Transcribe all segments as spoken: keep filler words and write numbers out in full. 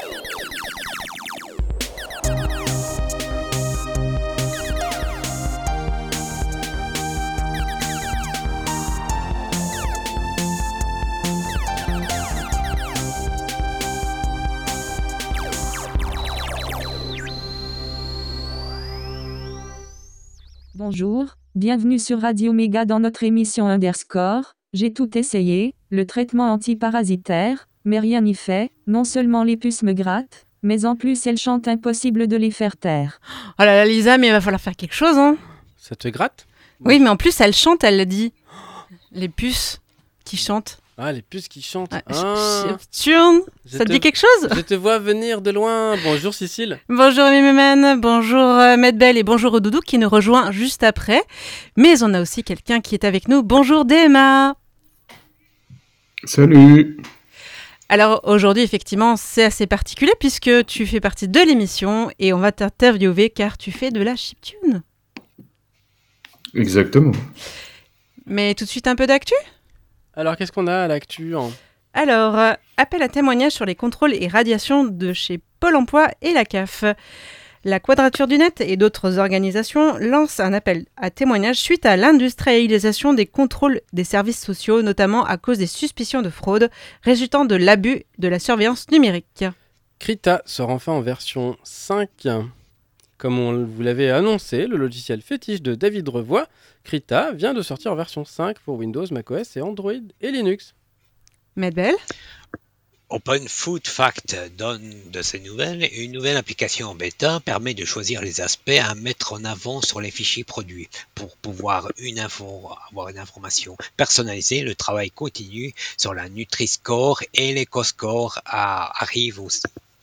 Bonjour, bienvenue sur Radio Méga dans notre émission Underscore. J'ai tout essayé, le traitement antiparasitaire, mais rien n'y fait. Non seulement les puces me grattent, mais en plus elles chantent, impossible de les faire taire. Oh là là Lisa, mais il va falloir faire quelque chose, hein. Ça te gratte ? Oui, mais en plus elle chante, elle l'a dit. Les puces qui chantent. Ah, les puces qui chantent. Ah, Ah, Chiptune, je ça te te- dit quelque chose ? Je te vois venir de loin. Bonjour Cécile. Bonjour Mimman, bonjour euh, Medbel et bonjour au Doudou qui nous rejoint juste après. Mais on a aussi quelqu'un qui est avec nous. Bonjour D M A. Salut. Alors aujourd'hui effectivement c'est assez particulier puisque tu fais partie de l'émission et on va t'interviewer car tu fais de la chiptune. Exactement. Mais tout de suite un peu d'actu ? Alors, qu'est-ce qu'on a à l'actu hein Alors, euh, appel à témoignage sur les contrôles et radiations de chez Pôle emploi et la C A F. La Quadrature du Net et d'autres organisations lancent un appel à témoignage suite à l'industrialisation des contrôles des services sociaux, notamment à cause des suspicions de fraude résultant de l'abus de la surveillance numérique. Krita sort enfin en version cinq. Comme on vous l'avait annoncé, le logiciel fétiche de David Revoy, Krita, vient de sortir en version cinq pour Windows, macOS et Android et Linux. Medbel ? Open Food Fact donne de ces nouvelles et une nouvelle application en bêta permet de choisir les aspects à mettre en avant sur les fichiers produits. Pour pouvoir une info, avoir une information personnalisée, le travail continu sur la Nutri-Score et l'Eco-Score a- arrive aussi.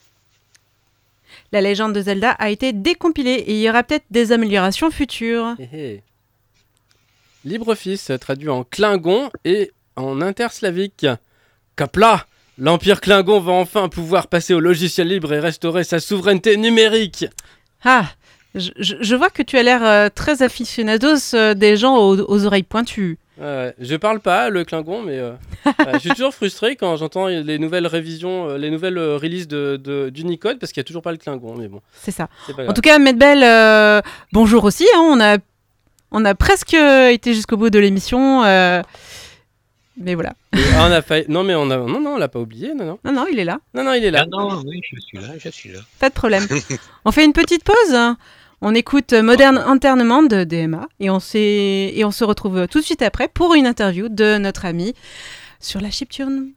La légende de Zelda a été décompilée et il y aura peut-être des améliorations futures. Hé hé. LibreOffice traduit en Klingon et en interslavique. Kapla, l'Empire Klingon va enfin pouvoir passer au logiciel libre et restaurer sa souveraineté numérique. Ah, je, je- je vois que tu as l'air euh, très aficionados euh, des gens aux, aux oreilles pointues. Ouais, je parle pas le Klingon, mais euh, euh, je suis toujours frustré quand j'entends les nouvelles révisions, euh, les nouvelles euh, releases de, de- d'Unicode parce qu'il n'y a toujours pas le Klingon. Mais bon, C'est ça. c'est pas En grave. tout cas, Medbel, euh, bonjour aussi. hein, on, a, on a presque été jusqu'au bout de l'émission. euh, mais voilà. Et- ah, on a failli- Non, mais on a, non, non, on l'a pas oublié, non, non, Non, non, il est là. non, non, il est là. Ah non, oui, je suis là, je suis là. Pas de problème. On fait une petite pause. hein. On écoute Modern Entertainment de D M A et on, s'est- et on se retrouve tout de suite après pour une interview de notre ami sur la chiptune.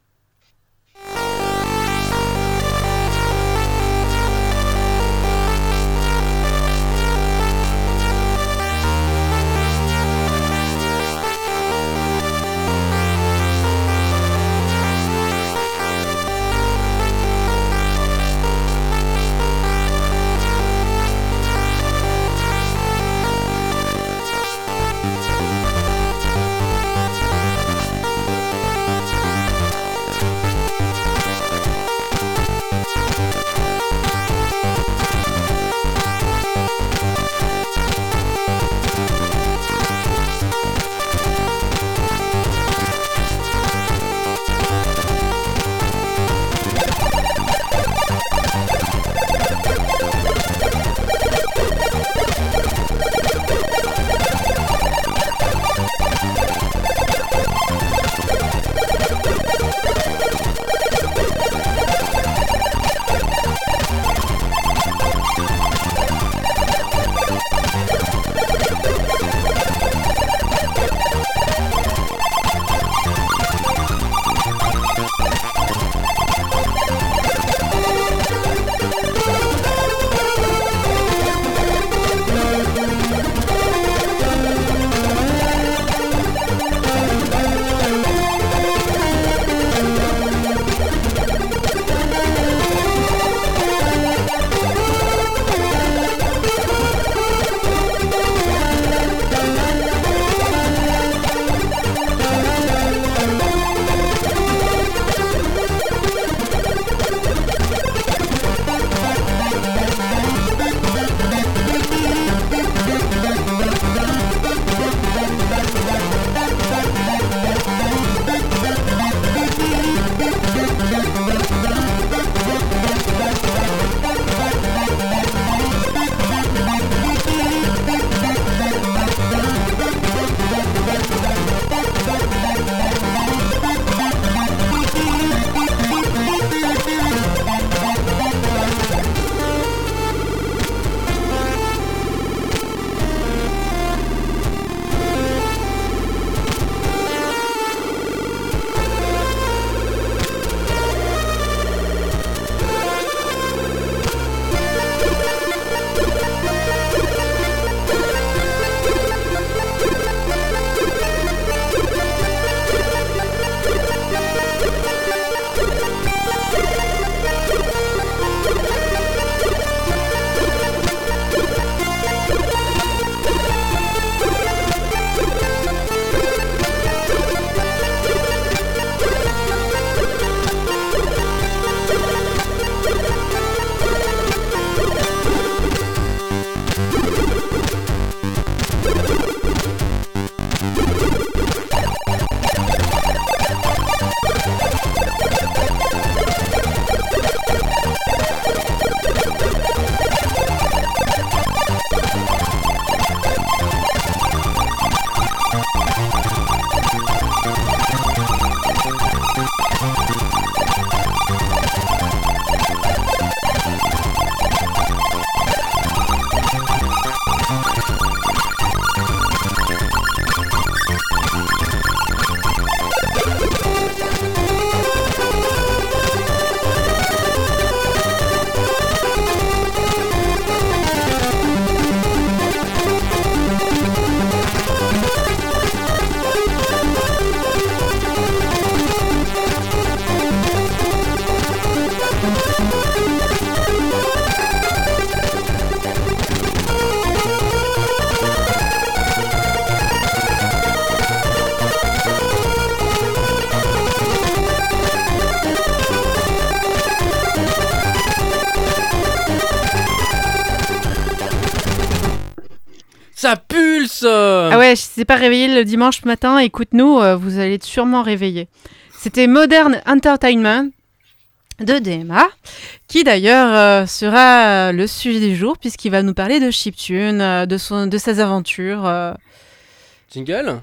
Ça pulse. euh. Ah ouais, si c'est pas réveillé le dimanche matin, écoute-nous, euh, vous allez être sûrement réveillé. C'était Modern Entertainment de D M A, qui d'ailleurs euh, sera le sujet du jour, puisqu'il va nous parler de chiptune, euh, de, son, de ses aventures. euh. Jingle.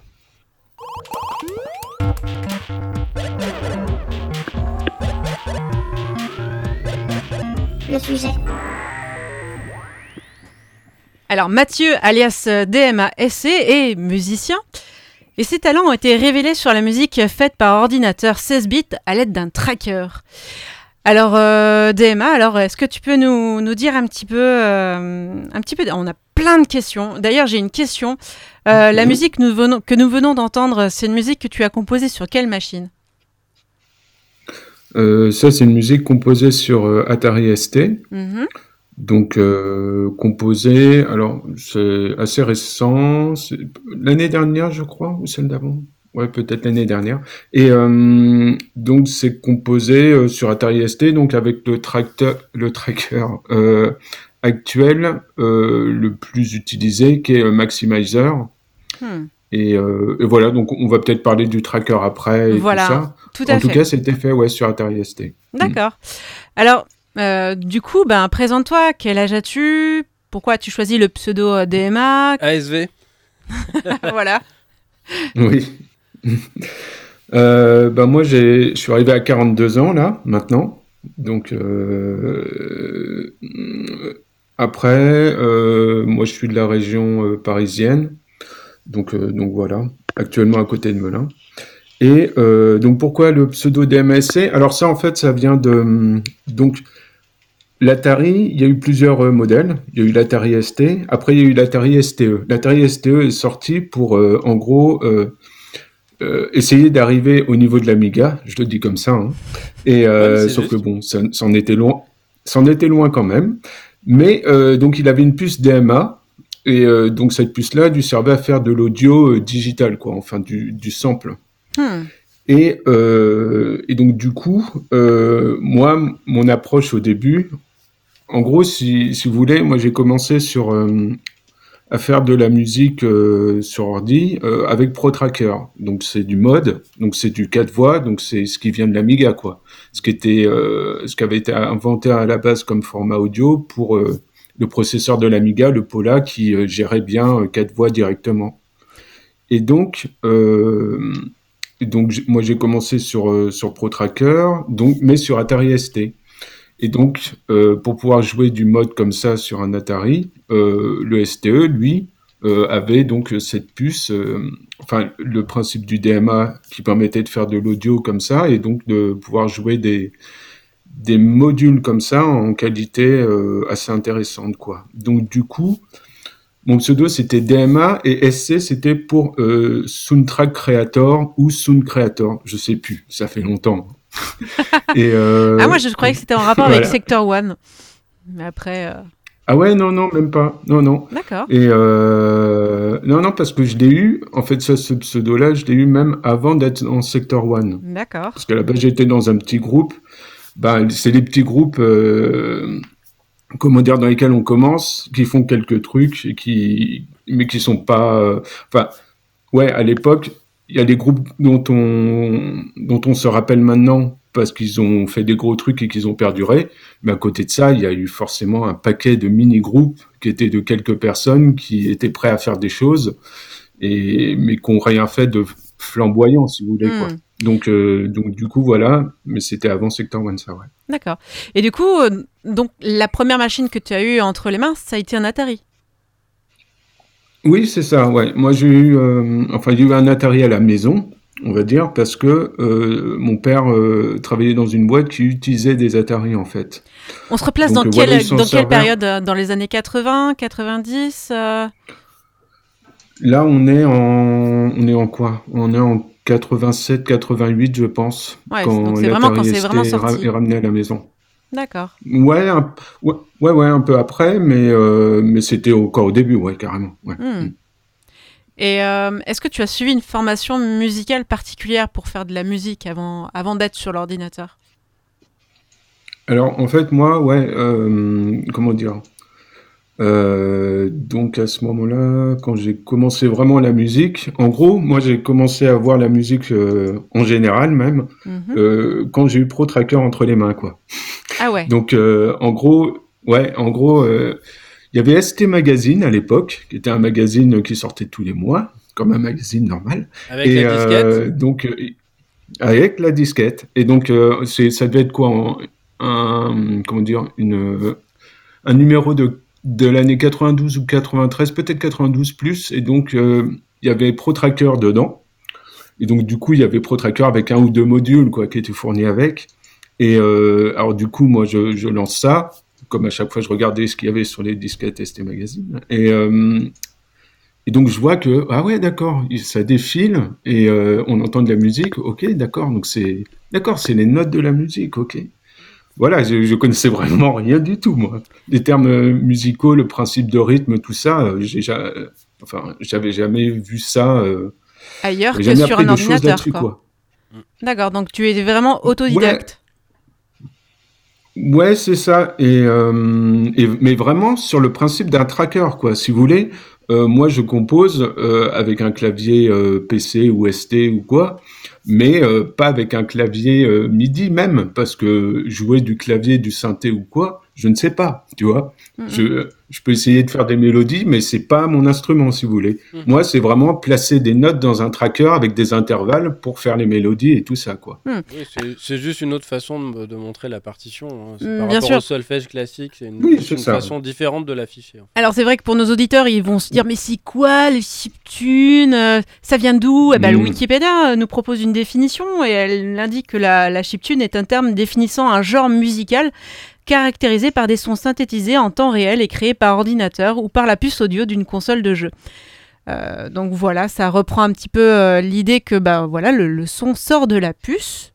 Le sujet. Alors Mathieu, alias euh, D M A S C, est musicien, et ses talents ont été révélés sur la musique faite par ordinateur seize bits à l'aide d'un tracker. Alors euh, D M A, alors est-ce que tu peux nous, nous dire un petit peu, euh, un petit peu, on a plein de questions. D'ailleurs j'ai une question. Euh, la musique que nous venons, que nous venons d'entendre, c'est une musique que tu as composée sur quelle machine ? Euh, ça, c'est une musique composée sur euh, Atari S T. Mhm. Donc, euh, composée, alors, c'est assez récent, c'est l'année dernière, je crois, ou celle d'avant. Ouais, peut-être l'année dernière. Et euh, donc, c'est composé euh, sur Atari S T, donc avec le tracteur, le tracker euh, actuel, euh, le plus utilisé, qui est euh, Maximizer. Hmm. Et, euh, et voilà, donc on va peut-être parler du tracker après et Voilà, tout ça. tout à En tout fait. cas, c'était fait ouais, sur Atari S T. D'accord. Alors, euh, du coup, ben, présente-toi. Quel âge as-tu ? Pourquoi as-tu choisi le pseudo euh, D M A ? A S V. Voilà. Oui. euh, bah moi, j'ai, je suis arrivé à quarante-deux ans, là, maintenant. Donc, euh, après, euh, moi, je suis de la région euh, parisienne. Donc, euh, donc voilà, actuellement à côté de Melun. Et euh, donc, pourquoi le pseudo D M A S C ? Alors ça, en fait, ça vient de... Donc, l'Atari, il y a eu plusieurs euh, modèles. Il y a eu l'Atari S T. Après, il y a eu l'Atari S T E. L'Atari S T E est sorti pour, euh, en gros, euh, euh, essayer d'arriver au niveau de l'Amiga. Je le dis comme ça. Hein. Et euh, Ouais, sauf juste. que bon, ça, ça en était loin. Ça en était loin quand même. Mais euh, donc, il avait une puce D M A. Et euh, donc, cette puce-là lui servait à faire de l'audio euh, digital, quoi. Enfin, du, du sample. Hmm. Et, euh, et donc, du coup, euh, moi, mon approche au début, en gros, si, si vous voulez, moi, j'ai commencé sur, euh, à faire de la musique euh, sur ordi euh, avec ProTracker. Donc, c'est du mode, donc c'est du quatre voix, donc c'est ce qui vient de l'Amiga, quoi. Ce qui, était, euh, ce qui avait été inventé à la base comme format audio pour euh, le processeur de l'Amiga, le Pola, qui euh, gérait bien euh, quatre voix directement. Et donc... Euh, Donc, j- moi, j'ai commencé sur, euh, sur ProTracker, donc, mais sur Atari S T. Et donc, euh, pour pouvoir jouer du mode comme ça sur un Atari, euh, le S T E, lui, euh, avait donc cette puce, euh, enfin, le principe du D M A qui permettait de faire de l'audio comme ça, et donc de pouvoir jouer des, des modules comme ça en qualité euh, assez intéressante, quoi. Donc, du coup, mon pseudo, c'était D M A et S C, c'était pour euh, Soundtrack Creator ou Sound Creator. Je sais plus, ça fait longtemps. et, euh, Ah, moi, je croyais que c'était en rapport voilà. avec Sector One. Mais après... euh, Ah ouais, non, non, même pas. Non, non. D'accord. Et euh, non, non, parce que je l'ai eu, en fait, ça, ce pseudo-là, je l'ai eu même avant d'être en Sector One. D'accord. Parce qu'à la base, j'étais dans un petit groupe. Ben, c'est les petits groupes... Euh, comment dire, dans lesquels on commence, qui font quelques trucs, et qui, mais qui sont pas... euh, Enfin, ouais, à l'époque, il y a des groupes dont on, dont on se rappelle maintenant parce qu'ils ont fait des gros trucs et qu'ils ont perduré. Mais à côté de ça, il y a eu forcément un paquet de mini-groupes qui étaient de quelques personnes qui étaient prêts à faire des choses, et, mais qui n'ont rien fait de flamboyant, si vous voulez, quoi. Hmm. Donc, euh, donc, du coup, voilà. Mais c'était avant Sector One, ça, ouais. D'accord. Et du coup, euh, donc, la première machine que tu as eue entre les mains, ça a été un Atari. Oui, c'est ça, ouais. Moi, j'ai eu, euh, enfin, j'ai eu un Atari à la maison, on va dire, parce que euh, mon père euh, travaillait dans une boîte qui utilisait des Atari, en fait. On se replace Donc, dans, euh, quelle, voilà, ils s'en dans quelle servaient. période euh, Dans les années quatre-vingts, quatre-vingt-dix euh... Là, on est en, on est en quoi? On est en quatre-vingt-sept, quatre-vingt-huit, je pense, Ouais, quand donc c'est vraiment quand l'Atari c'est vraiment S T est ra- sorti. est ramené à la maison. D'accord. Ouais, un, ouais, ouais, ouais, un peu après, mais, euh, mais c'était encore au début, ouais, carrément. Ouais. Hmm. Et euh, est-ce que tu as suivi une formation musicale particulière pour faire de la musique avant, avant d'être sur l'ordinateur ? Alors, en fait, moi, ouais, euh, comment dire? Euh, donc à ce moment-là, quand j'ai commencé vraiment la musique, en gros, moi j'ai commencé à voir la musique euh, en général même Mhm. euh, quand j'ai eu Pro Tracker entre les mains, quoi. Ah ouais. Donc euh, en gros, ouais, en gros, euh, il y avait S T Magazine à l'époque, qui était un magazine qui sortait tous les mois, comme un magazine normal. Avec Et la disquette. euh, donc euh, avec la disquette. Et donc euh, c'est, ça devait être quoi, en- un, comment dire, une, un numéro de de l'année quatre-vingt-douze ou quatre-vingt-treize, peut-être quatre-vingt-douze plus. Et donc euh, il y avait Pro Tracker dedans. Et donc, du coup, il y avait Pro Tracker avec un ou deux modules, quoi, qui étaient fournis avec. Et euh, alors, du coup, moi, je, je lance ça. Comme à chaque fois, je regardais ce qu'il y avait sur les disquettes S T Magazine. Et, euh, et donc, je vois que, ah ouais, d'accord, ça défile et euh, on entend de la musique. Ok, d'accord. Donc, c'est, d'accord, c'est les notes de la musique. Ok. Voilà, je, je connaissais vraiment rien du tout, moi. Les termes musicaux, le principe de rythme, tout ça, euh, j'ai, ja- enfin, j'avais jamais vu ça. Euh, Ailleurs j'avais que jamais sur appris un de choses ordinateur, là-dessus, quoi. quoi. D'accord, donc tu es vraiment Ouais, autodidacte. ouais, c'est ça. Et, euh, et- mais vraiment sur le principe d'un tracker, quoi. Si vous voulez, euh, moi je compose euh, avec un clavier euh, P C ou S T ou quoi, mais euh, pas avec un clavier euh, MIDI même, parce que jouer du clavier, du synthé ou quoi, je ne sais pas, tu vois. Mhm. Je, je peux essayer de faire des mélodies, mais c'est pas mon instrument, si vous voulez. Mhm. Moi, c'est vraiment placer des notes dans un tracker avec des intervalles pour faire les mélodies et tout ça, quoi. Oui, c'est, c'est juste une autre façon de, de montrer la partition. Hein. C'est Mm, par bien rapport sûr. au solfège classique, c'est une, Oui, juste c'est une ça. façon différente de l'afficher. hein. Alors c'est vrai que pour nos auditeurs, ils vont se dire mais c'est quoi le chiptune euh, Ça vient d'où Eh ben, le Mm. Wikipédia euh, nous propose une définition et elle indique que la, la chiptune est un terme définissant un genre musical caractérisé par des sons synthétisés en temps réel et créés par ordinateur ou par la puce audio d'une console de jeu. Euh, donc voilà, ça reprend un petit peu euh, l'idée que bah, voilà, le, le son sort de la puce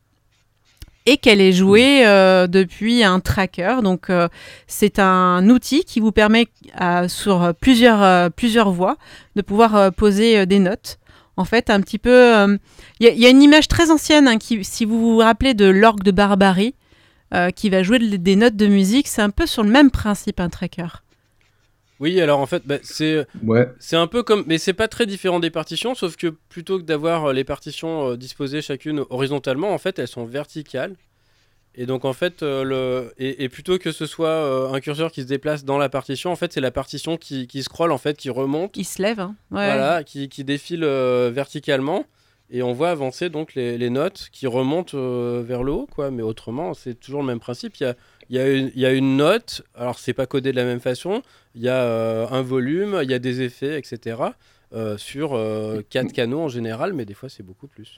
et qu'elle est jouée euh, depuis un tracker. Donc euh, c'est un outil qui vous permet à, sur plusieurs, euh, plusieurs voix de pouvoir euh, poser euh, des notes. En fait, un petit peu... Il euh, y, y a une image très ancienne, hein, qui, si vous vous rappelez de l'orgue de Barbarie, euh, qui va jouer de- des notes de musique, c'est un peu sur le même principe, un tracker. Oui, alors en fait, bah, c'est, Ouais. c'est un peu comme... Mais c'est pas très différent des partitions, sauf que plutôt que d'avoir euh, les partitions euh, disposées chacune horizontalement, en fait, elles sont verticales. Et donc en fait, euh, le... et, et plutôt que ce soit euh, un curseur qui se déplace dans la partition, en fait, c'est la partition qui, qui scrolle, en fait, qui remonte. Il se lève, hein. Ouais. Voilà, qui, qui défile euh, verticalement et on voit avancer donc les, les notes qui remontent euh, vers le haut, quoi. Mais autrement, c'est toujours le même principe. Il y a, il y a, une, il y a une note, alors c'est pas codé de la même façon, il y a euh, un volume, il y a des effets, et cetera euh, sur euh, quatre canaux en général, mais des fois c'est beaucoup plus.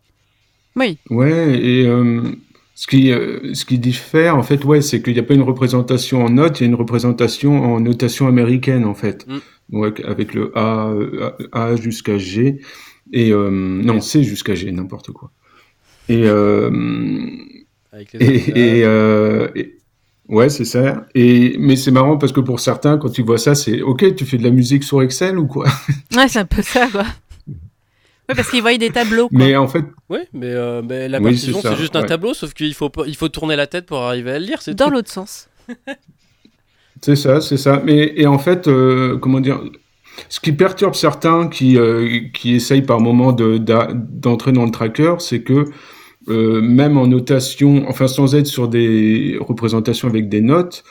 Oui. Ouais, et euh, ce qui, euh, ce qui diffère, en fait, ouais, c'est qu'il n'y a pas une représentation en notes, il y a une représentation en notation américaine, en fait. Mm. Donc, avec le A, euh, A jusqu'à G, et euh, non, Et- C jusqu'à G, n'importe quoi. Et, euh, Avec les et, ordinateurs. et, euh, et- ouais, c'est ça. Et, mais c'est marrant parce que pour certains, quand tu vois ça, c'est OK, tu fais de la musique sur Excel ou quoi? Ouais, c'est un peu ça, quoi. Oui, parce qu'ils voient des tableaux, quoi. Mais en fait, Oui, mais, euh, mais la Oui, partition c'est ça, c'est juste un ouais. tableau, sauf qu'il faut, pas- il faut tourner la tête pour arriver à le lire, c'est Dans tout. l'autre sens. c'est ça, c'est ça. Mais et en fait, euh, comment dire, ce qui perturbe certains qui euh, qui essayent par moment de d'a- d'entrer dans le tracker, c'est que euh, même en notation, enfin sans être sur des représentations avec des notes,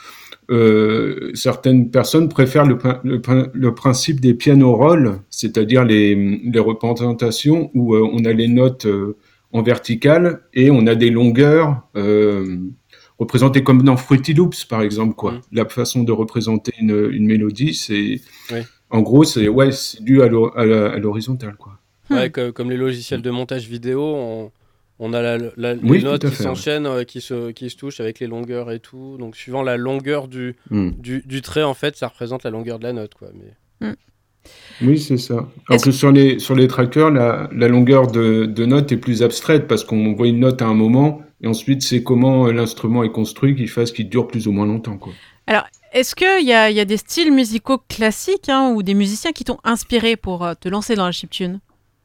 euh, certaines personnes préfèrent le, prin- le, prin- le principe des piano rolls, c'est-à-dire les, les représentations où euh, on a les notes euh, en verticale et on a des longueurs euh, représentées comme dans Fruity Loops, par exemple, quoi. Mm. La façon de représenter une, une mélodie, c'est, Oui. en gros, c'est ouais, c'est dû à l'ho- à la- à l'horizontale, quoi. Ouais, Hmm. que- comme les logiciels de montage vidéo, on, on a la, la- les Oui, notes tout à qui fait, ouais. s'enchaînent, euh, qui, se, qui se touchent avec les longueurs et tout. Donc suivant la longueur du, Mm. du, du trait, en fait, ça représente la longueur de la note, quoi. Mais... Oui, c'est ça. Alors Est-ce- que sur les, sur les trackers, la, la longueur de, de note est plus abstraite parce qu'on voit une note à un moment et ensuite c'est comment euh, l'instrument est construit qui fasse qu'il dure plus ou moins longtemps, quoi. Alors, est-ce qu'il y a, il y a des styles musicaux classiques, hein, ou des musiciens qui t'ont inspiré pour euh, te lancer dans la chiptune?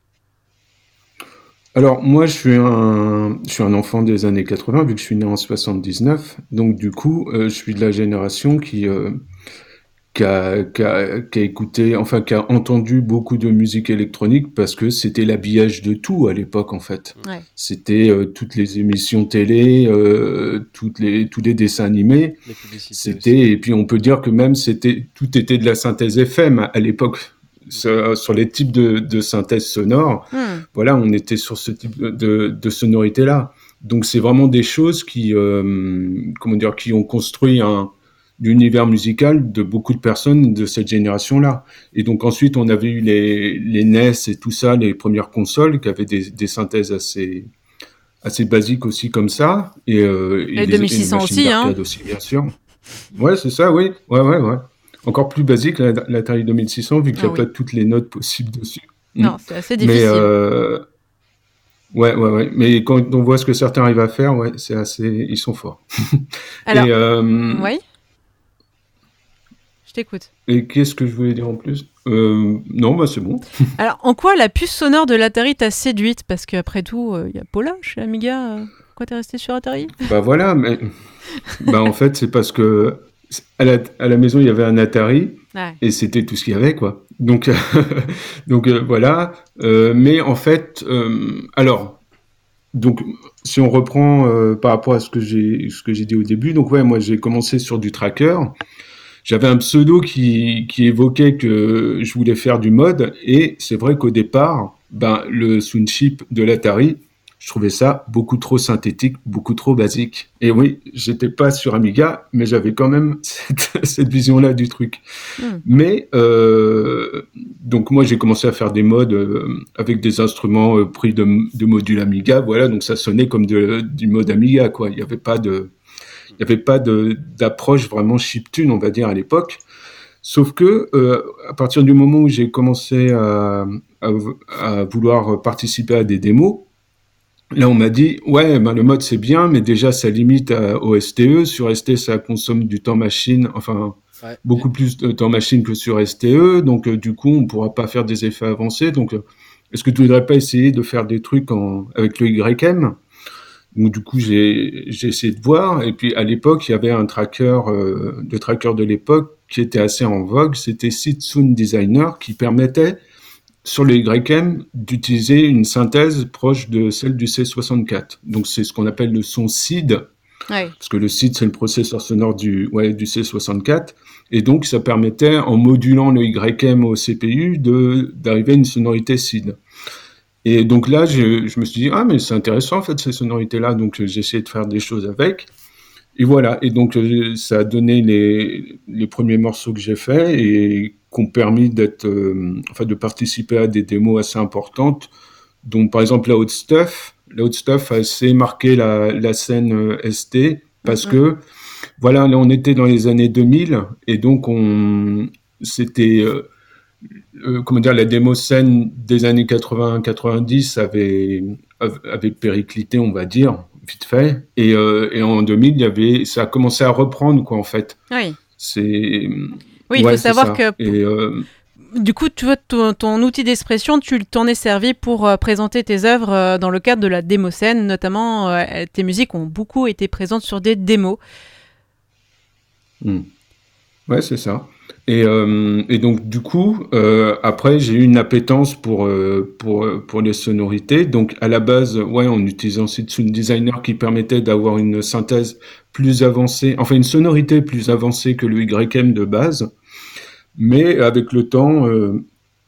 Alors moi, je suis un, je suis un enfant des années quatre-vingts vu que je suis né en soixante-dix-neuf. Donc du coup, euh, je suis de la génération qui, euh, qui a, qui, a, qui a écouté, enfin qui a entendu beaucoup de musique électronique parce que c'était l'habillage de tout à l'époque en fait. Ouais. C'était euh, toutes les émissions télé, euh, toutes les, tous les dessins animés. Les publicités C'était aussi. Et puis on peut dire que même c'était tout était de la synthèse F M à, à l'époque. Sur, sur les types de, de synthèse sonore, Hmm. voilà, on était sur ce type de, de, de sonorité-là. Donc c'est vraiment des choses qui, euh, comment dire, qui ont construit un l'univers musical de beaucoup de personnes de cette génération-là. Et donc ensuite, on avait eu les, les N E S et tout ça, les premières consoles qui avaient des, des synthèses assez, assez basiques aussi comme ça. Et, euh, et Les deux mille six cents et les machines aussi, hein. d'arcade aussi, bien sûr. Ouais, c'est ça, oui. Ouais, ouais, ouais. Encore plus basique, la, l'Atari deux mille six cents, vu qu'il n'y a Ah oui. pas toutes les notes possibles dessus. Non, Mm. c'est assez difficile. Mais euh, ouais, ouais, ouais. Mais quand on voit ce que certains arrivent à faire, ouais, c'est assez, ils sont forts. Alors, et, euh, oui. Je t'écoute. et qu'est-ce que je voulais dire en plus euh, Non, bah c'est bon. Alors, en quoi la puce sonore de l'Atari t'a séduite? Parce qu'après tout, il euh, y a Paula chez Amiga. Euh, pourquoi t'es resté sur Atari? Bah voilà, mais bah en fait c'est parce que à la, à la maison il y avait un Atari Ouais. et c'était tout ce qu'il y avait quoi. Donc donc euh, voilà. Euh, mais en fait, euh, alors donc si on reprend euh, par rapport à ce que j'ai ce que j'ai dit au début, donc ouais moi j'ai commencé sur du tracker. J'avais un pseudo qui, qui évoquait que je voulais faire du mode, et c'est vrai qu'au départ, ben, le sound chip de l'Atari, je trouvais ça beaucoup trop synthétique, beaucoup trop basique. Et oui, j'étais pas sur Amiga, mais j'avais quand même cette, cette vision-là du truc. Mm. Mais, euh, donc moi j'ai commencé à faire des modes euh, avec des instruments euh, pris de, de modules Amiga, voilà, donc ça sonnait comme de, du mode Amiga, quoi. Il n'y avait pas de... Il n'y avait pas de, d'approche vraiment chiptune, on va dire, à l'époque. Sauf que, euh, à partir du moment où j'ai commencé à, à, à vouloir participer à des démos, là, on m'a dit, ouais, ben, le mode, c'est bien, mais déjà, ça limite à, au S T E. Sur S T, ça consomme du temps machine, enfin, Ouais. beaucoup plus de temps machine que sur S T E. Donc, euh, du coup, on ne pourra pas faire des effets avancés. Donc, euh, est-ce que tu ne voudrais pas essayer de faire des trucs en, avec le Y M? Donc du coup, j'ai, j'ai essayé de voir. Et puis à l'époque, il y avait un tracker, euh, le tracker de l'époque qui était assez en vogue. C'était Seed Sound Designer qui permettait sur le Y M d'utiliser une synthèse proche de celle du C soixante-quatre. Donc c'est ce qu'on appelle le son Seed. Ouais. Parce que le Seed, c'est le processeur sonore du, ouais, du C soixante-quatre. Et donc ça permettait, en modulant le Y M au C P U, de, d'arriver à une sonorité Seed. Et donc là, je, je me suis dit, ah, mais c'est intéressant, en fait, ces sonorités-là. Donc, j'ai essayé de faire des choses avec. Et voilà. Et donc, ça a donné les, les premiers morceaux que j'ai faits et qui ont permis d'être, euh, enfin, de participer à des démos assez importantes. Donc, par exemple, la Hot Stuff. La Hot Stuff a assez marqué la, la scène euh, S T parce mm-hmm. que, voilà, là, on était dans les années deux mille. Et donc, on, c'était, euh, Euh, comment dire, la démo scène des années quatre-vingts quatre-vingt-dix avait, avait périclité, on va dire, vite fait. Et, euh, et en deux mille, il y avait, ça a commencé à reprendre, quoi, en fait. Oui. C'est... Oui, il ouais, faut savoir ça. que... Et, euh... Du coup, tu vois, ton, ton outil d'expression, tu t'en es servi pour euh, présenter tes œuvres euh, dans le cadre de la démo scène. Notamment, euh, tes musiques ont beaucoup été présentes sur des démos. Mmh. Ouais, c'est ça. Et, euh, et donc, du coup, euh, après, j'ai eu une appétence pour, euh, pour, pour les sonorités. Donc, à la base, ouais, en utilisant Seed Sound Designer qui permettait d'avoir une synthèse plus avancée, enfin, une sonorité plus avancée que le Y M de base. Mais avec le temps, euh,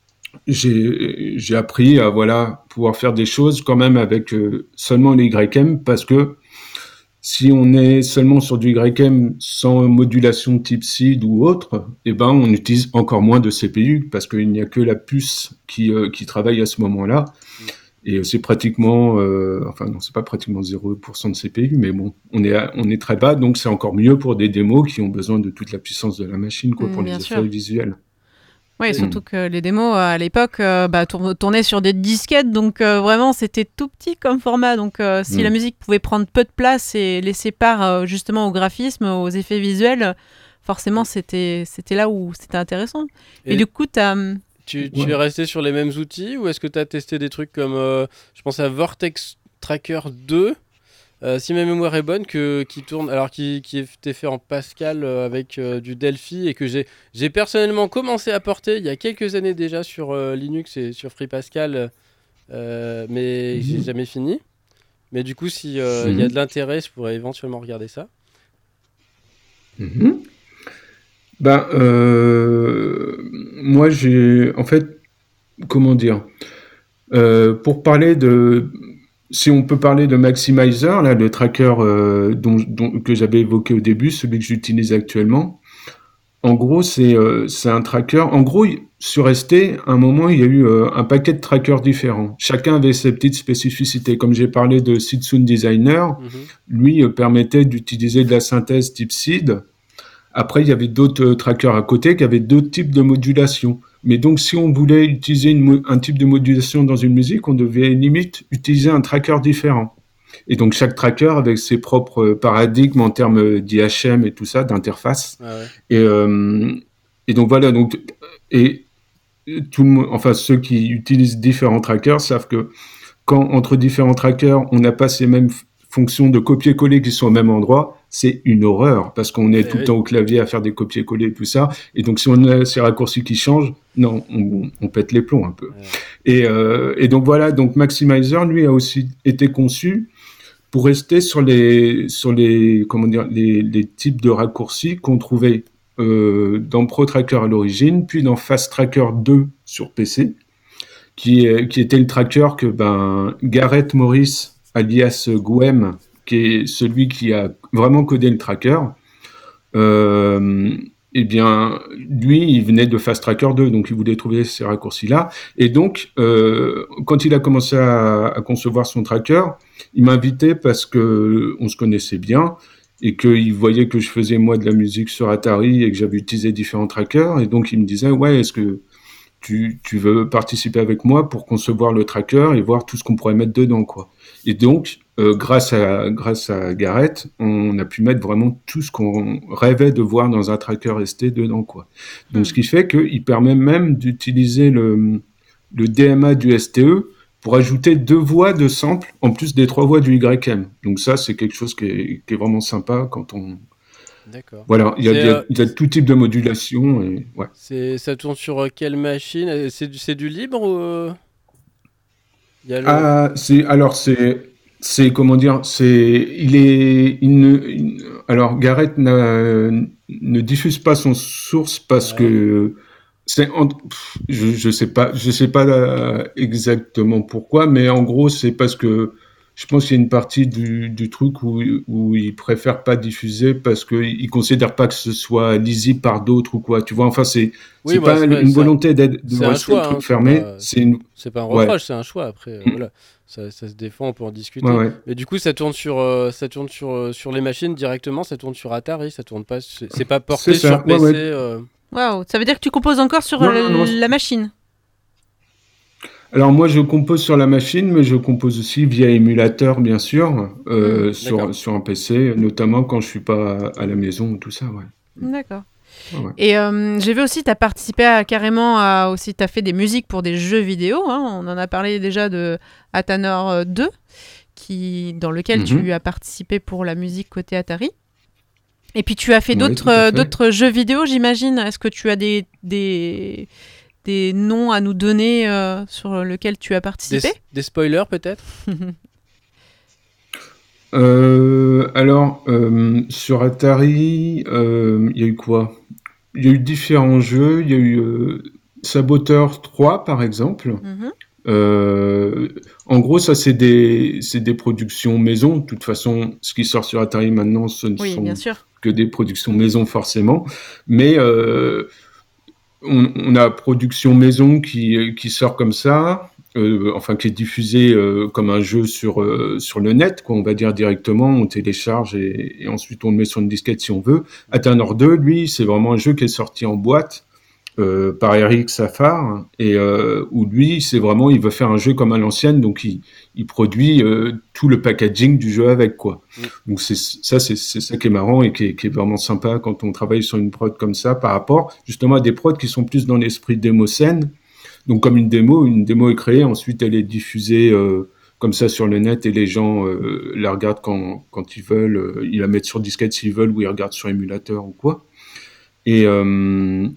j'ai, j'ai appris à, voilà, pouvoir faire des choses quand même avec euh, seulement le Y M parce que si on est seulement sur du Y M sans modulation type Seed ou autre, eh ben, on utilise encore moins de C P U parce qu'il n'y a que la puce qui, euh, qui travaille à ce moment-là. Et c'est pratiquement, euh, enfin non, c'est pas pratiquement zéro pour cent de C P U, mais bon, on est, à, on est très bas, donc c'est encore mieux pour des démos qui ont besoin de toute la puissance de la machine, quoi, mmh, pour les effets sûr. Visuels. Oui, surtout mmh. que les démos à l'époque euh, bah, tournaient sur des disquettes, donc euh, vraiment c'était tout petit comme format. Donc euh, si mmh. la musique pouvait prendre peu de place et laisser part euh, justement au graphisme, aux effets visuels, forcément c'était, c'était là où c'était intéressant. Et, et du coup, tu as... Tu, tu ouais. es resté sur les mêmes outils ou est-ce que tu as testé des trucs comme, euh, je pense à Vortex Tracker deux Euh, si ma mémoire est bonne, que, qui tourne, alors qui, qui était fait en Pascal euh, avec euh, du Delphi et que j'ai, j'ai personnellement commencé à porter il y a quelques années déjà sur euh, Linux et sur Free Pascal, euh, mais j'ai Mhm. jamais fini. Mais du coup, si euh, il y a Mhm. de l'intérêt, je pourrais éventuellement regarder ça. Mhm. Ben, euh, moi, j'ai, en fait, comment dire, euh, pour parler de, si on peut parler de Maximizer, là, le tracker euh, dont, dont- que j'avais évoqué au début, celui que j'utilise actuellement, en gros, c'est euh, c'est un tracker. En gros, il- sur S T, à un moment, il y a eu euh, un paquet de trackers différents. Chacun avait ses petites spécificités. Comme j'ai parlé de Seedsoon Designer, Mhm. lui euh, permettait d'utiliser de la synthèse type seed. Après, il y avait d'autres euh, trackers à côté qui avaient d'autres types de modulation. Mais donc, si on voulait utiliser une mo- un type de modulation dans une musique, on devait limite utiliser un tracker différent. Et donc, chaque tracker avec ses propres euh, paradigmes en termes d'I H M et tout ça, d'interface. Ah ouais. Et, euh, et donc, voilà. Donc, et tout le monde, enfin, ceux qui utilisent différents trackers savent que quand entre différents trackers, on n'a pas ces mêmes f- fonctions de copier-coller qui sont au même endroit, c'est une horreur parce qu'on est Eh tout le oui. temps au clavier à faire des copier-coller et tout ça. Et donc, si on a ces raccourcis qui changent, non, on, on pète les plombs un peu. Ouais. Et, euh, et donc voilà, donc Maximizer, lui, a aussi été conçu pour rester sur les, sur les, comment dire, les, les types de raccourcis qu'on trouvait euh, dans ProTracker à l'origine, puis dans Fast Tracker deux sur P C, qui, est, qui était le tracker que ben, Gareth Morris, alias Gwem, qui est celui qui a vraiment codé le tracker, euh, eh bien, lui, il venait de Fast Tracker deux, donc il voulait trouver ces raccourcis-là. Et donc, euh, quand il a commencé à, à concevoir son tracker, il m'a invité parce que on se connaissait bien et qu'il voyait que je faisais moi de la musique sur Atari et que j'avais utilisé différents trackers. Et donc, il me disait, ouais, est-ce que tu, tu veux participer avec moi pour concevoir le tracker et voir tout ce qu'on pourrait mettre dedans, quoi. Et donc, euh, grâce à grâce à Gareth, on a pu mettre vraiment tout ce qu'on rêvait de voir dans un tracker S T dedans, quoi. Donc, Hmm. ce qui fait qu'il permet même d'utiliser le, le D M A du S T E pour ajouter deux voix de sample en plus des trois voix du Y M. Donc ça, c'est quelque chose qui est, qui est vraiment sympa quand on... D'accord. Voilà, il y a, C'est, il y a- euh, il y a tout type de modulation. Et... Ouais. c'est, ça tourne sur euh, quelle machine? Euh, C'est du, c'est du libre ou euh, il y a le... Ah, c'est alors c'est c'est comment dire, c'est il est il ne, il- alors Gareth n'a- ne diffuse pas son source parce Ouais. que c'est en- pff, je je sais pas je sais pas euh, exactement pourquoi, mais en gros c'est parce que je pense qu'il y a une partie du, du truc où, où il préfère pas diffuser parce qu'il il considère pas que ce soit lisible par d'autres ou quoi, tu vois. Enfin, c'est Oui, c'est bah, pas c'est, pas- une c'est un, volonté d'être de c'est un rester le choix, hein, truc c'est fermé, pas, c'est une c'est pas un ouais reproche, c'est un choix. Après, euh, voilà, ça, ça se défend, on peut en ouais discuter. ouais. Mais du coup, ça tourne sur, euh, ça tourne sur, euh, sur les machines directement, ça tourne sur Atari, ça tourne pas, c'est c'est pas C'est porté ça, sur ouais, P C. ouais. euh. Waouh, ça veut dire que tu composes encore sur Non, le- non, non. c'est- la machine. Alors moi, je compose sur la machine, mais je compose aussi via émulateur, bien sûr, euh, D'accord. sur, sur un P C, notamment quand je suis pas à la maison ou tout ça, ouais. D'accord. Ouais, ouais. Et euh, j'ai vu aussi, tu as participé à, carrément à aussi, tu as fait des musiques pour des jeux vidéo. Hein. On en a parlé déjà de Athanor euh, deux, qui, dans lequel Mhm. tu as participé pour la musique côté Atari. Et puis tu as fait Ouais, d'autres tout à euh, fait. d'autres jeux vidéo, j'imagine. Est-ce que tu as des, des, des noms à nous donner euh, sur lesquels tu as Des, participé? des spoilers peut-être? Euh, alors, euh, sur Atari, euh, il y a eu quoi? Il y a eu différents jeux. Il y a eu euh, Saboteur trois, par exemple. Mhm. Euh, en gros, ça, c'est des, c'est des productions maison. De toute façon, ce qui sort sur Atari maintenant, ce ne Oui, sont bien sûr. que des productions maison, forcément. Mais euh, on, on a production maison qui, qui sort comme ça, euh, enfin qui est diffusée euh, comme un jeu sur, euh, sur le net, quoi, on va dire directement, on télécharge et, et ensuite on le met sur une disquette si on veut. Athanor deux, lui, c'est vraiment un jeu qui est sorti en boîte euh, par Eric Safar, et euh, où lui, c'est vraiment, il veut faire un jeu comme à l'ancienne, donc il, il produit euh, tout le packaging du jeu avec, quoi. Mm. Donc c'est ça, c'est c'est ça qui est marrant et qui est, qui est vraiment sympa quand on travaille sur une prod comme ça, par rapport justement à des prods qui sont plus dans l'esprit démo scène. Donc comme une démo, une démo est créée, ensuite elle est diffusée euh, comme ça sur le net et les gens euh, la regardent quand, quand ils veulent. Euh, ils la mettent sur disquette s'ils veulent ou ils regardent sur émulateur ou quoi. Et, euh,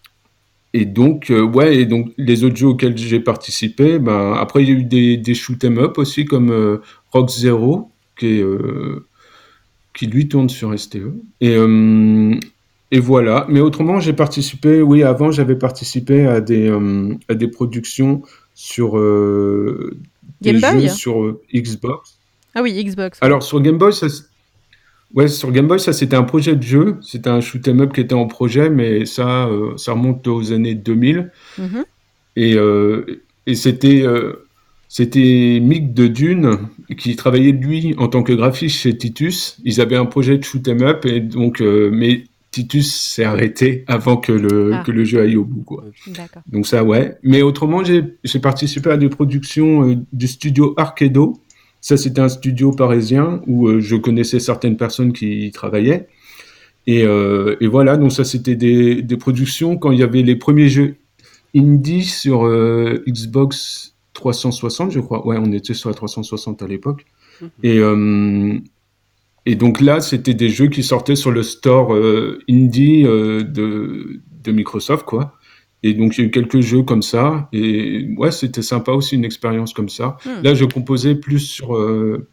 et donc, euh, ouais, et donc les autres jeux auxquels j'ai participé, ben, après il y a eu des, des shoot 'em up aussi comme euh, Rock Zero, qui, est, euh, qui lui tourne sur S T E. Et, euh, et voilà. Mais autrement, j'ai participé, oui, avant j'avais participé à des, euh, à des productions sur euh, des Game Boy jeux sur euh, Xbox. Ah oui, Xbox. Ouais. Alors sur Game Boy, ça, s- ouais, sur Game Boy, ça c'était un projet de jeu, c'était un shoot 'em up qui était en projet, mais ça, euh, ça remonte aux années deux mille. Mhm. Et, euh, et c'était euh, c'était Mick de Dune qui travaillait lui en tant que graphiste chez Titus. Ils avaient un projet de shoot 'em up et donc euh, mais Titus s'est arrêté avant que le Ah. que le jeu aille au bout quoi. D'accord. Donc ça ouais. Mais autrement j'ai j'ai participé à des productions euh, du studio Arcado. Ça c'était un studio parisien où euh, je connaissais certaines personnes qui y travaillaient. Et, euh, et voilà, donc ça c'était des, des productions quand il y avait les premiers jeux indie sur euh, Xbox trois cent soixante, je crois. Ouais, on était sur la trois cent soixante à l'époque. Mhm. Et, euh, et donc là, c'était des jeux qui sortaient sur le store euh, indie euh, de, de Microsoft, quoi. Et donc, il y a eu quelques jeux comme ça. Et ouais, c'était sympa aussi, une expérience comme ça. Hmm. Là, je composais plus sur, euh,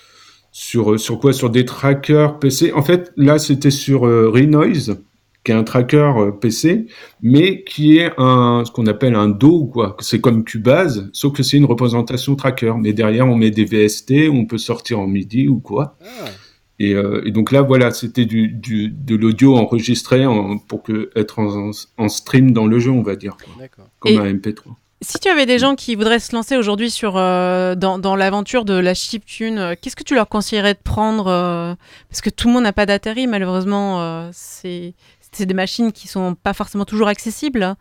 sur, sur quoi? Sur des trackers P C. En fait, là, c'était sur euh, Renoise, qui est un tracker euh, P C, mais qui est un, ce qu'on appelle un D O, quoi. C'est comme Cubase, sauf que c'est une représentation tracker. Mais derrière, on met des V S T, on peut sortir en MIDI ou quoi. Ah, Et, euh, et donc là, voilà, c'était du, du, de l'audio enregistré en, pour que, être en, en stream dans le jeu, on va dire, quoi. d'accord. Comme Et- un M P trois. Si tu avais des gens qui voudraient se lancer aujourd'hui sur euh, dans, dans l'aventure de la chiptune, euh, qu'est-ce que tu leur conseillerais de prendre euh, parce que tout le monde n'a pas d'Atari, malheureusement. euh, c'est c'est des machines qui sont pas forcément toujours accessibles.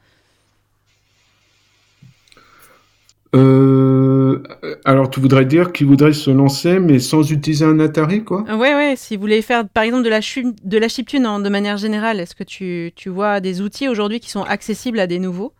Euh, alors, tu voudrais dire qu'ils voudraient se lancer, mais sans utiliser un Atari, quoi? Euh, Ouais, ouais. Si vous voulez faire, par exemple, de la, chu- de la chiptune hein, de manière générale, est-ce que tu, tu vois des outils aujourd'hui qui sont accessibles à des nouveaux?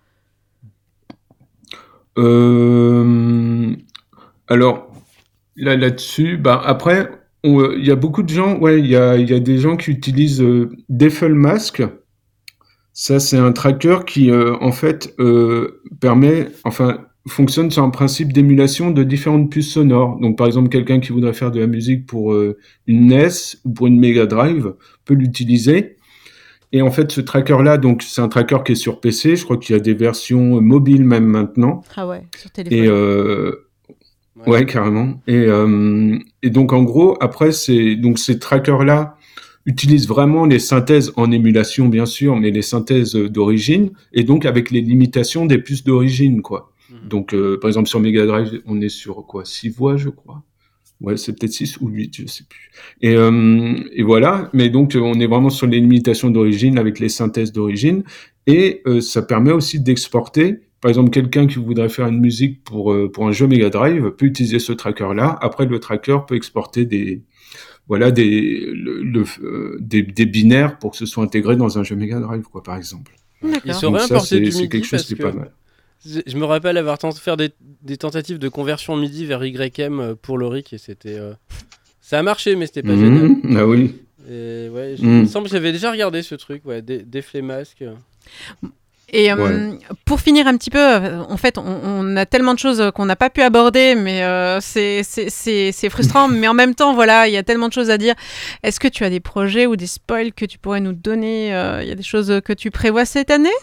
Euh, alors, là, là-dessus, bah, après, on- euh, il y a beaucoup de gens, ouais, il y a, il y a des gens qui utilisent euh, Deaflmask. Ça, c'est un tracker qui, euh, en fait, euh, permet, enfin, fonctionne sur un principe d'émulation de différentes puces sonores. Donc, par exemple, quelqu'un qui voudrait faire de la musique pour euh, une N E S ou pour une Mega Drive peut l'utiliser. Et en fait, ce tracker-là, donc, c'est un tracker qui est sur P C. Je crois qu'il y a des versions euh, mobiles même maintenant. Ah ouais, sur téléphone. Et euh, Ouais. ouais, carrément. Et, euh, et donc en gros, après, c'est donc ces trackers-là utilisent vraiment les synthèses en émulation, bien sûr, mais les synthèses euh, d'origine, et donc avec les limitations des puces d'origine, quoi. Mhm. Donc, euh, par exemple, sur Mega Drive, on est sur quoi, six voix, je crois. Ouais, c'est peut-être six ou huit, je sais plus. Et, euh, et voilà. Mais donc, euh, on est vraiment sur les limitations d'origine avec les synthèses d'origine. Et euh, ça permet aussi d'exporter. Par exemple, quelqu'un qui voudrait faire une musique pour, euh, pour un jeu Mega Drive peut utiliser ce tracker-là. Après, le tracker peut exporter des, voilà, des, le, le, euh, des, des binaires pour que ce soit intégré dans un jeu Mega Drive, quoi, par exemple. Il D'accord. saurait Donc ça, importer c'est du c'est MIDI quelque chose parce qui est que pas mal. je je me rappelle avoir tenté de faire des, des tentatives de conversion MIDI vers Y M euh, pour le R I C et c'était. euh, Ça a marché, mais c'était pas génial. Mmh, ah oui. Et ouais, je- Mm. il me semble que j'avais déjà regardé ce truc, ouais, des, des flémasques. Et euh, Ouais. pour finir un petit peu, euh, en fait, on, on a tellement de choses qu'on n'a pas pu aborder, mais euh, c'est c'est- c'est- c'est frustrant. Mais en même temps, voilà, il y a tellement de choses à dire. Est-ce que tu as des projets ou des spoils que tu pourrais nous donner euh, Il y a des choses que tu prévois cette année?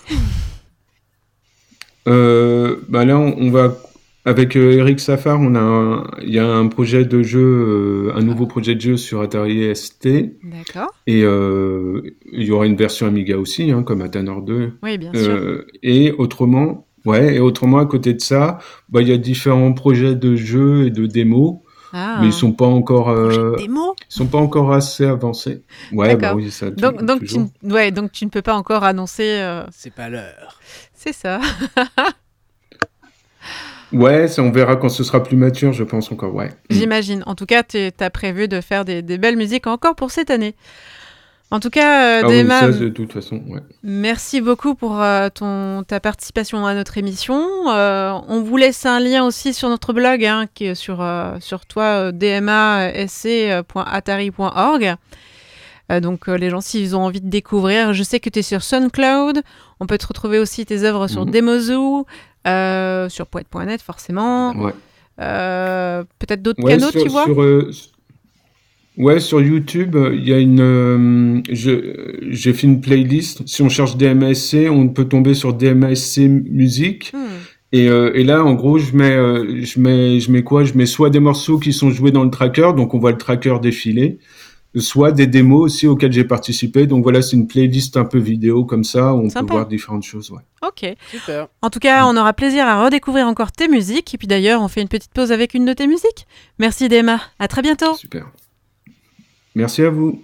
Euh, bah là, on, on va avec euh, Eric Safar, on a un- il y a un projet de jeu, euh, un nouveau projet de jeu sur Atari S T, D'accord. et euh, il y aura une version Amiga aussi, hein, comme Athanor deux. Oui, bien sûr. Euh, et autrement, ouais, et autrement à côté de ça, bah il y a différents projets de jeux et de démos, Ah, mais ils sont pas encore, projet euh, de démo. ils sont pas encore assez avancés. Ouais, bah D'accord. oui, ça. Donc, tu- donc, tu, toujours. ne- ouais, donc tu ne peux pas encore annoncer. euh, C'est pas l'heure. C'est ça. Ouais, ça, on verra quand ce sera plus mature, je pense encore. Ouais. J'imagine. En tout cas, tu as prévu de faire des, des belles musiques encore pour cette année. En tout cas, euh, Ah oui, D M A, ça, de toute façon, ouais. merci beaucoup pour euh, ton, ta participation à notre émission. Euh, on vous laisse un lien aussi sur notre blog, hein, qui est sur, euh, sur toi, euh, d m a s c point atari point org. Euh, donc euh, les gens, s'ils ont envie de découvrir, je sais que tu es sur SoundCloud. On peut te retrouver aussi tes œuvres sur Mhm. Demozoo, euh, sur poète point net forcément. Ouais. Euh, peut-être d'autres Ouais, canaux, sur, tu vois sur, euh, s- ouais, sur YouTube, euh, il y a une. euh, je- j'ai fait une playlist. Si on cherche D M A S C, on peut tomber sur D M A S C musique. Hmm. Et, euh, et là, en gros, je mets, euh, je mets, je mets quoi? Je mets soit des morceaux qui sont joués dans le tracker, donc on voit le tracker défiler, soit des démos aussi auxquelles j'ai participé. Donc voilà, c'est une playlist un peu vidéo comme ça, où on Sympa. peut voir différentes choses. Ouais. Ok. Super. En tout cas, on aura plaisir à redécouvrir encore tes musiques. Et puis d'ailleurs, on fait une petite pause avec une de tes musiques. Merci D M A. À très bientôt. Super. Merci à vous.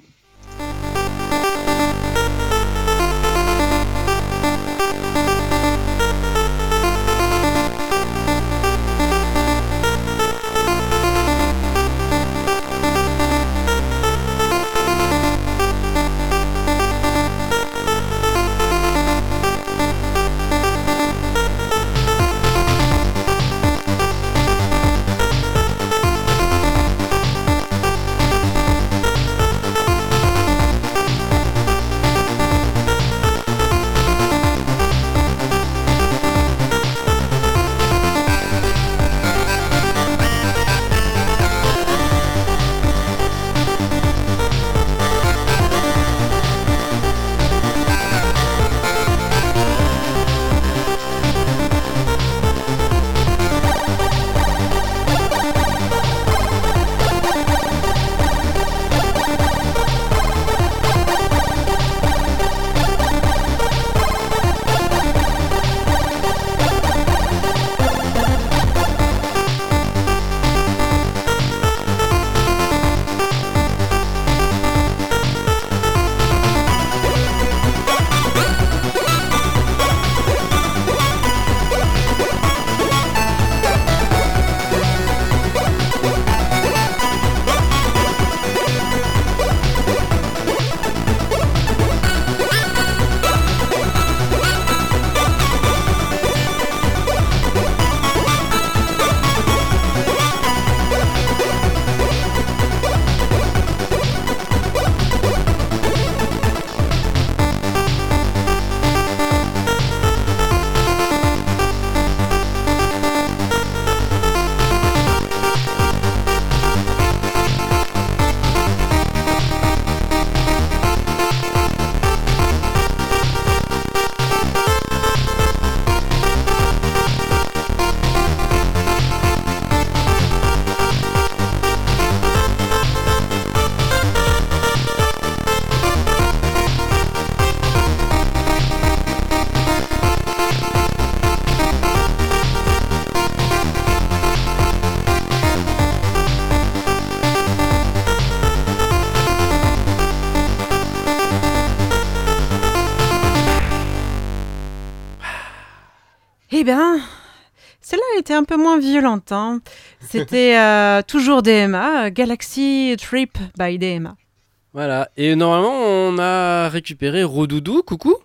Eh bien, celle-là était un peu moins violente. Hein. C'était euh, toujours D M A, Galaxy Trip by D M A. Voilà. Et normalement, on a récupéré Rodoudou. Coucou.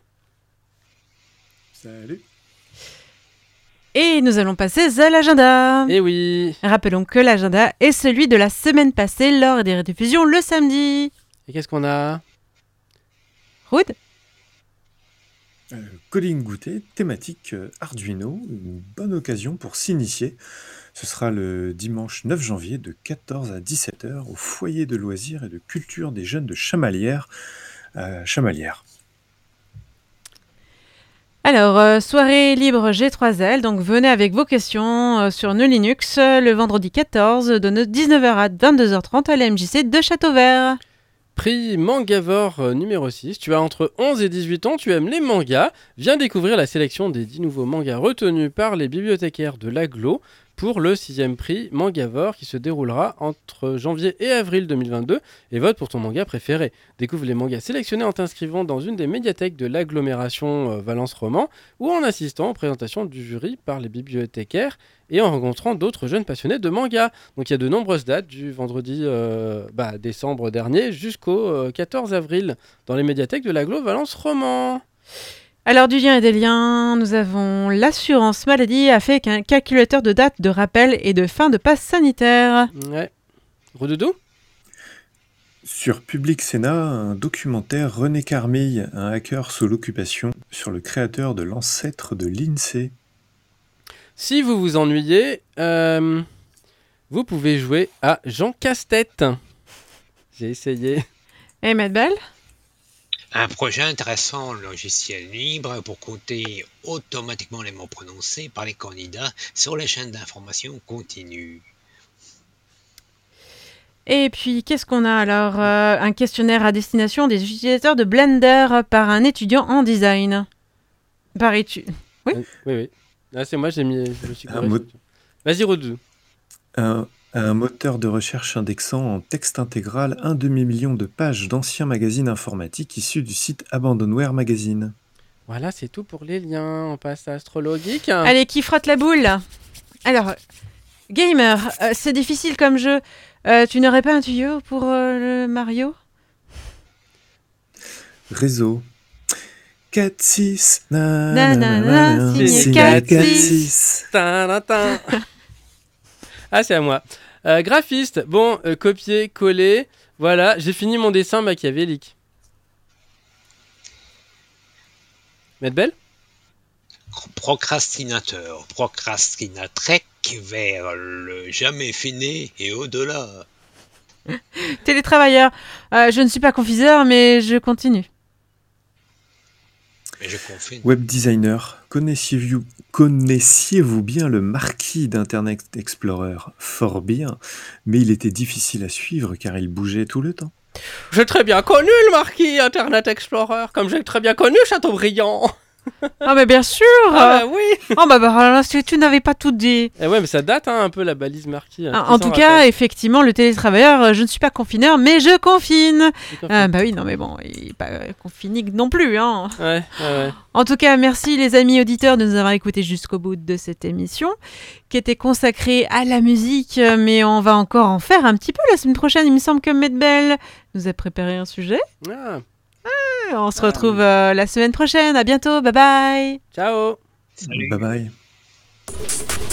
Salut. Et nous allons passer à l'agenda. Eh oui. Rappelons que l'agenda est celui de la semaine passée lors des rediffusions le samedi. Et qu'est-ce qu'on a? Rude? Euh, Coding goûter, thématique euh, Arduino, une bonne occasion pour s'initier. Ce sera le dimanche neuf janvier de quatorze à dix-sept heures au foyer de loisirs et de culture des jeunes de Chamalières. à Chamalières. Alors, euh, soirée libre G trois L, donc venez avec vos questions euh, sur No Linux euh, le vendredi quatorze de dix-neuf heures à vingt-deux heures trente à la M J C de Châteauvert. Prix Mangavore euh, numéro six. Tu as entre onze et dix-huit ans, tu aimes les mangas. Viens découvrir la sélection des dix nouveaux mangas retenus par les bibliothécaires de l'Aglo. pour le sixième prix Mangavore qui se déroulera entre janvier et avril deux mille vingt-deux et vote pour ton manga préféré. Découvre les mangas sélectionnés en t'inscrivant dans une des médiathèques de l'agglomération euh, Valence Roman ou en assistant aux présentations du jury par les bibliothécaires et en rencontrant d'autres jeunes passionnés de manga. Donc il y a de nombreuses dates du vendredi euh, bah, décembre dernier jusqu'au euh, quatorze avril dans les médiathèques de l'agglo Valence Roman. Alors du lien et des liens, nous avons l'assurance maladie a fait qu'un calculateur de date de rappel et de fin de passe sanitaire. Ouais. Redoudou ? Sur Public Sénat, un documentaire René Carmille, un hacker sous l'occupation, sur le créateur de l'ancêtre de l'INSEE. Si vous vous ennuyez, euh, vous pouvez jouer à Jean Casse-Tête. J'ai essayé. Et Matt Bell ? Un projet intéressant logiciel libre pour compter automatiquement les mots prononcés par les candidats sur les chaînes d'information continue. Et puis, qu'est-ce qu'on a alors euh, un questionnaire à destination des utilisateurs de Blender par un étudiant en design. Par étu... Oui Oui, oui. Ah, c'est moi, j'ai mis... Je suis Un mot- Vas-y, Redoudou. Un, un moteur de recherche indexant en texte intégral un demi-million de pages d'anciens magazines informatiques issus du site Abandonware Magazine. Voilà, c'est tout pour les liens. On passe à Astrologique. Allez, qui frotte la boule là ? Alors, gamer, euh, c'est difficile comme jeu. Euh, tu n'aurais pas un tuyau pour euh, le Mario ? Réseau. quatre six. Na, na, na, signe signe quatre quatre six. six. Tin-tin-tin. Ah, c'est à moi. Euh, graphiste. Bon, euh, copier, coller. Voilà, j'ai fini mon dessin machiavélique. Maître Belle ? Procrastinateur, procrastinatrek vers le jamais fini et au-delà. Télétravailleur, euh, je ne suis pas confiseur, mais je continue. Mais je confine. Web designer, connaissiez-vous, connaissiez-vous bien le marquis d'Internet Explorer ? Fort bien, mais il était difficile à suivre car il bougeait tout le temps. J'ai très bien connu le marquis Internet Explorer, comme j'ai très bien connu Chateaubriand. Ah, mais bien sûr. Ah bah oui. Oh bah, bah là, tu, tu n'avais pas tout dit. Eh ouais, mais ça date hein, un peu la balise marquis. Hein. Ah, Qui en s'en tout cas, rappelle effectivement, le télétravailleur, euh, je ne suis pas confineur, mais je confine. C'est quoi, Ah, bah oui, non mais bon, il n'est pas euh, confiné non plus, hein. Ouais, ouais, ouais. En tout cas, merci les amis auditeurs de nous avoir écoutés jusqu'au bout de cette émission qui était consacrée à la musique, euh, mais on va encore en faire un petit peu la semaine prochaine. Il me semble que Medbel nous a préparé un sujet. Ah, On se retrouve euh, la semaine prochaine. À bientôt. Bye bye. ciao. Salut. Bye bye.